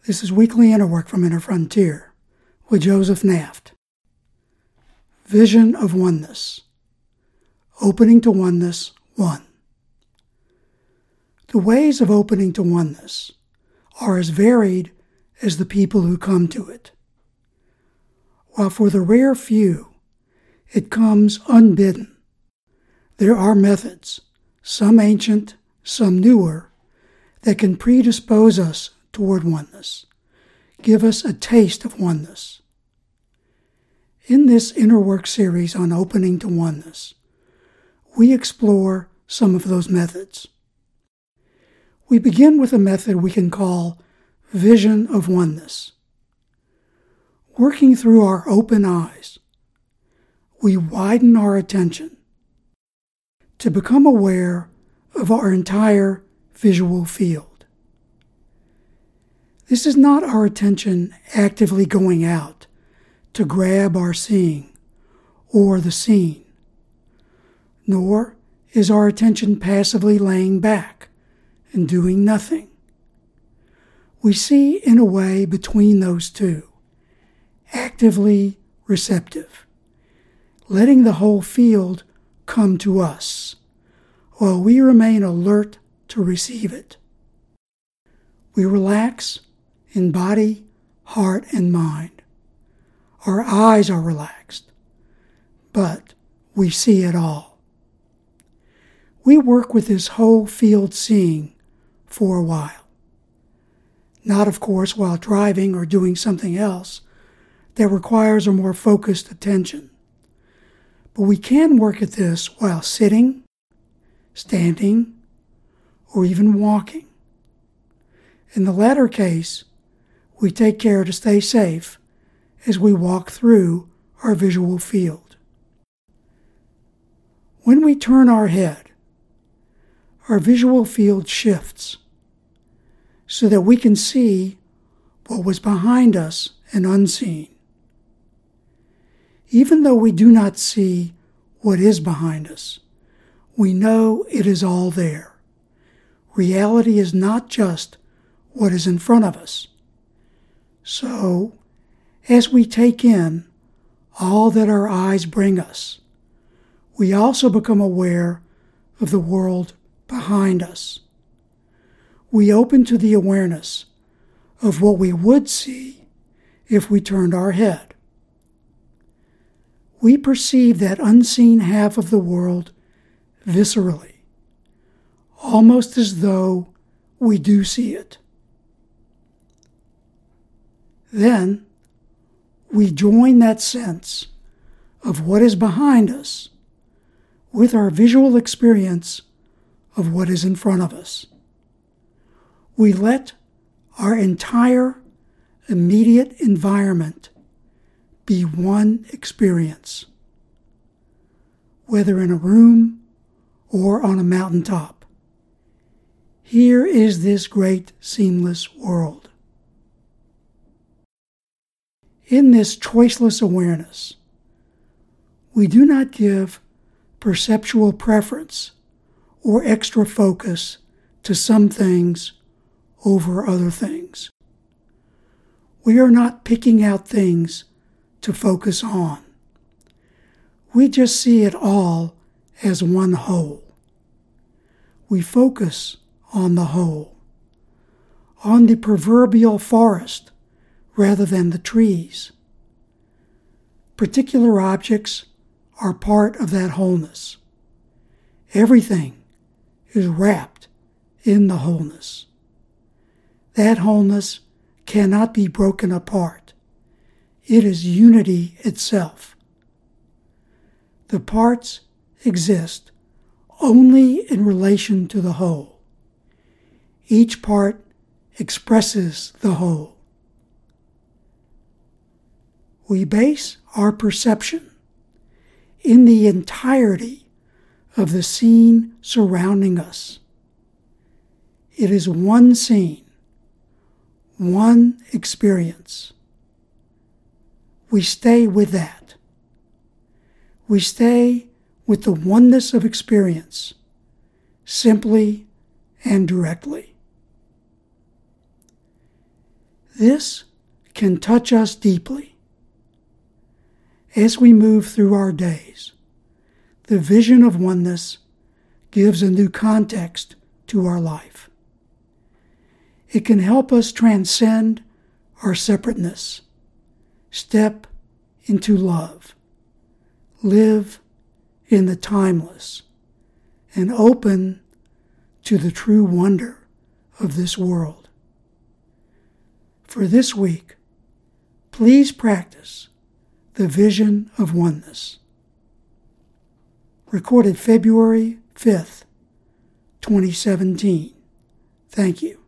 This is Weekly Inner Work from Inner Frontier with Joseph Naft. Vision of Oneness. Opening to Oneness 1. The ways of opening to oneness are as varied as the people who come to it. While for the rare few, it comes unbidden, there are methods, some ancient, some newer, that can predispose us toward oneness, give us a taste of oneness. In this Inner Work series on opening to oneness, we explore some of those methods. We begin with a method we can call vision of oneness. Working through our open eyes, we widen our attention to become aware of our entire visual field. This is not our attention actively going out to grab our seeing or the seen, nor is our attention passively laying back and doing nothing. We see in a way between those two, actively receptive, letting the whole field come to us, while we remain alert to receive it. We relax in body, heart, and mind. Our eyes are relaxed, but we see it all. We work with this whole field seeing for a while. Not, of course, while driving or doing something else that requires a more focused attention. But we can work at this while sitting, standing, or even walking. In the latter case, we take care to stay safe as we walk through our visual field. When we turn our head, our visual field shifts so that we can see what was behind us and unseen. Even though we do not see what is behind us, we know it is all there. Reality is not just what is in front of us. So, as we take in all that our eyes bring us, we also become aware of the world behind us. We open to the awareness of what we would see if we turned our head. We perceive that unseen half of the world viscerally, almost as though we do see it. Then, we join that sense of what is behind us with our visual experience of what is in front of us. We let our entire immediate environment be one experience, whether in a room or on a mountaintop. Here is this great seamless world. In this choiceless awareness, we do not give perceptual preference or extra focus to some things over other things. We are not picking out things to focus on. We just see it all as one whole. We focus on the whole, on the proverbial forest rather than the trees. Particular objects are part of that wholeness. Everything is wrapped in the wholeness. That wholeness cannot be broken apart. It is unity itself. The parts exist only in relation to the whole. Each part expresses the whole. We base our perception in the entirety of the scene surrounding us. It is one scene, one experience. We stay with that. We stay with the oneness of experience, simply and directly. This can touch us deeply. As we move through our days, the vision of oneness gives a new context to our life. It can help us transcend our separateness, step into love, live in the timeless, and open to the true wonder of this world. For this week, please practice the vision of oneness. Recorded February 5th, 2017. Thank you.